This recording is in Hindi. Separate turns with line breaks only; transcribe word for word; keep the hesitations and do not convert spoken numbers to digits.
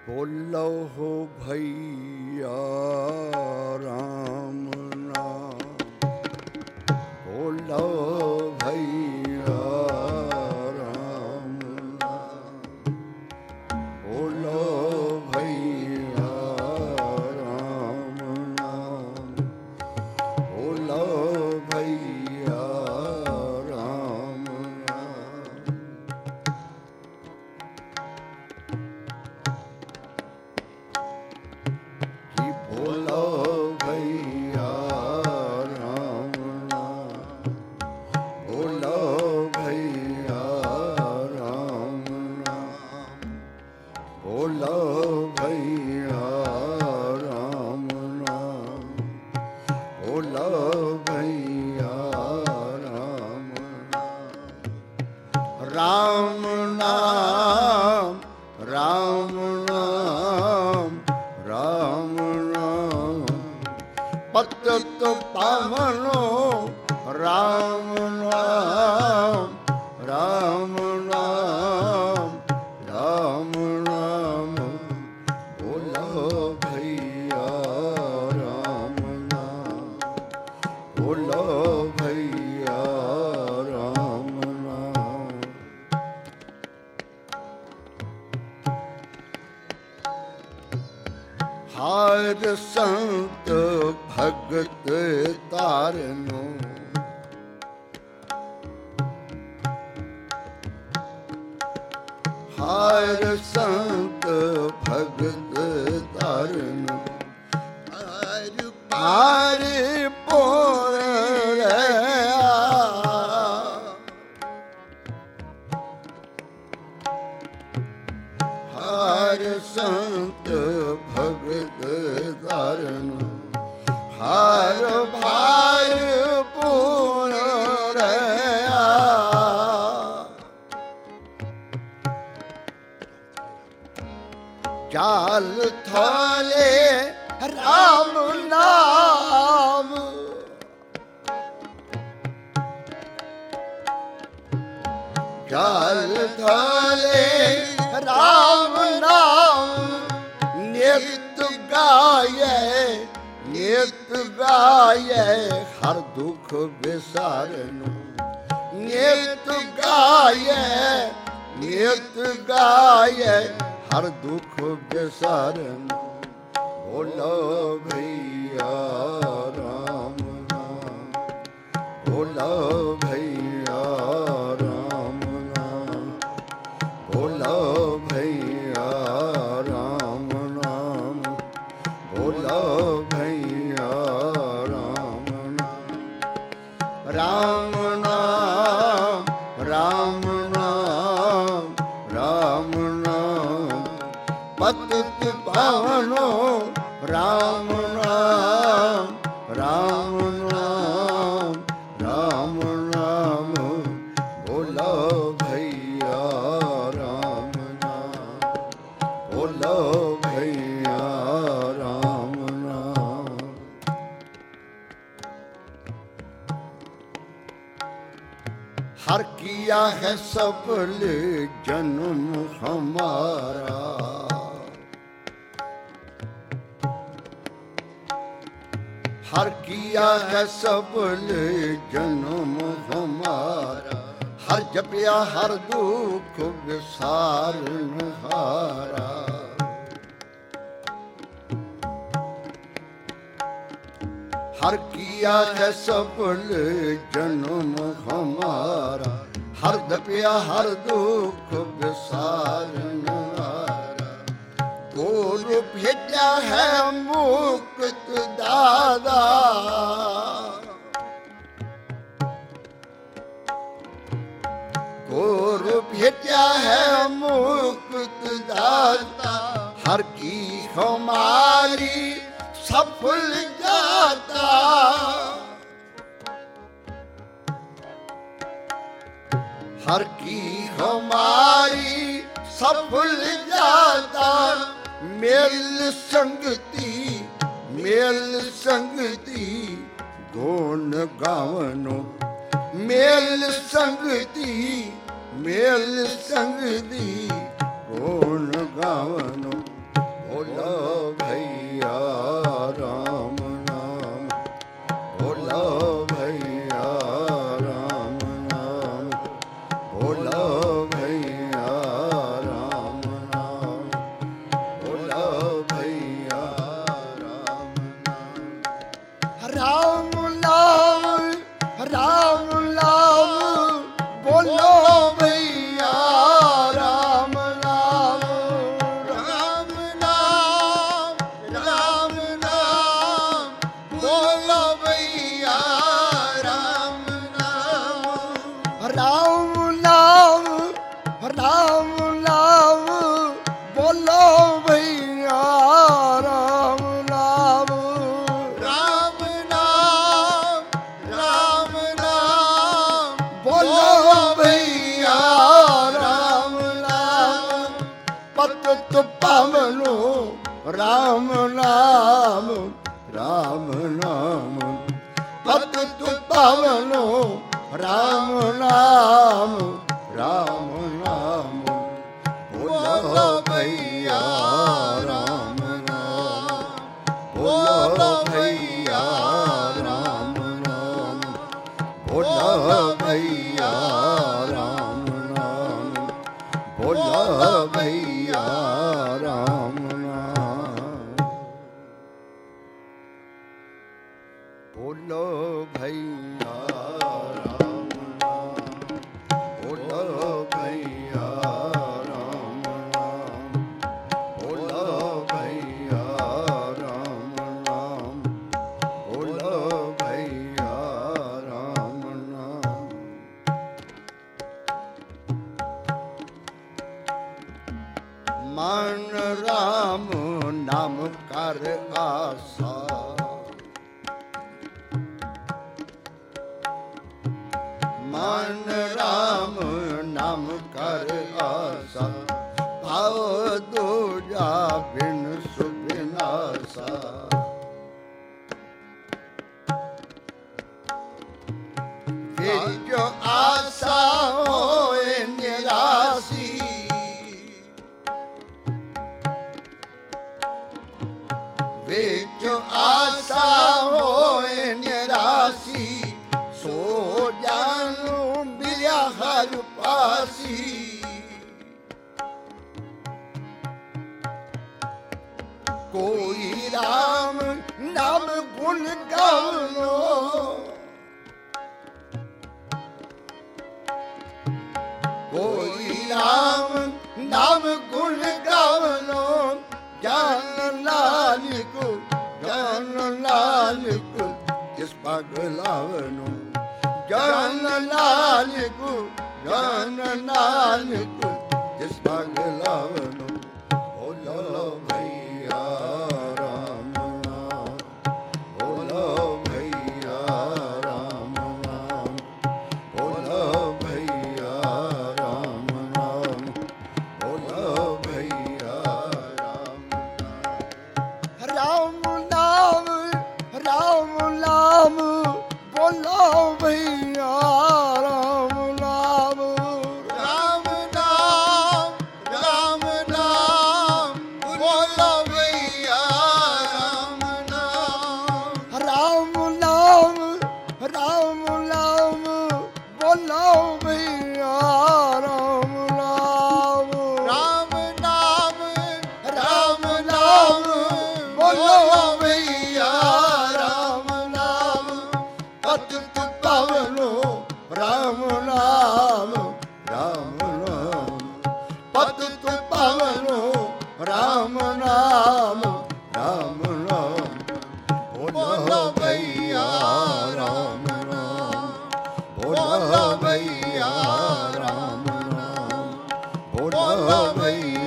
बोलो हो भैया राम नाम, बोलो भैया राम नाम, बोलो भैया राम नाम, बोलो भैया राम नाम। कि बोलो भैया राम नाम, बोलो भैया राम नाम, बोलो भैया राम नाम, बोलो भैया राम नाम। राम नाम राम नाम राम नाम पतित पावनो, राम नाम राम नाम राम नाम, बोलो भैया राम नाम, बोलो भैया राम नाम। हर संत भगत तारनो, हर संत भगत तारनो, हर पार पोर हर संत भगत तारनो, हर भार पूर्ण रया। चाल थाले राम नाम, चाल थाले राम नाम, नित गाये नित गाये हर दुख विसारनु, नित गाये नित गाये हर दुख विसारनु। बोलो भैया राम नाम, बोलो भैया राम नाम, बोलो भैया राम नाम, बोलो भैया राम नाम। राम नाम राम नाम राम नाम पतित पावनो, राम नाम राम नाम राम नाम, बोलो भैया राम नाम, बोलो भैया राम नाम। हर किया है सफल जन्म हमारा, हर किया है सफल जन्म हमारा, हर जपिया हर दुख विसारन हारा। हर किया है सफल जन्म हमारा, हर जपिया हर दुख विसारन हारा। गुरु भेजा है मुक्त दादा, गुरु भेजा है मुक्त दाता, हर की हमारी सफल जाता। हर की हमारी सफल जाता। मेल संगति मेल संगति गुण गावनो, मेल संगति मेल संगति गुण गावनो। बोलो भैया राम नाम,
राम नाम, राम नाम,
बोलो भैया राम नाम, पतित पावनो राम नाम, राम नाम, पतित पावनो राम नाम, राम नाम, बोलो भैया राम नाम, बोलो भैया राम नाम, बोलो भैया राम नाम, बोलो भैया राम नाम, बोलो भैया राम नाम, बोलो भैया राम नाम, बोलो भैया राम नाम, बोलो भैया राम नाम। मन राम नाम कर आशा, मन राम नाम कर आशा, भाव दूजा बिन सुबिनासा, फिर जो आशा होए निराशी, वे जो आशा होए निराशी, सो जानू मिल्या हर पासी, कोई राम नाम गुण गावनो, कोई राम नाम गुण गावनो, ज्ञान लाल को ज्ञान लाल को किस पगलावनो, ज्ञान लाल को ज्ञान लाल को किस पगलावनो, बोलो भैया राम नाम, बोलो भैया राम नाम, बोलो भैया राम नाम, बोलो भैया राम नाम, राम नाम, राम नाम, बोलो भैया राम नाम,
राम नाम, राम नाम, बोलो भैया राम नाम,
राम नाम, राम नाम, बोलो भैया राम नाम,
राम नाम,
राम नाम, बोलो भैया राम नाम, पतित पावनो राम नाम, राम नाम, पतित पावनो राम नाम, राम नाम, बोलो भैया राम नाम, बोलो भैया राम नाम, बोलो भैया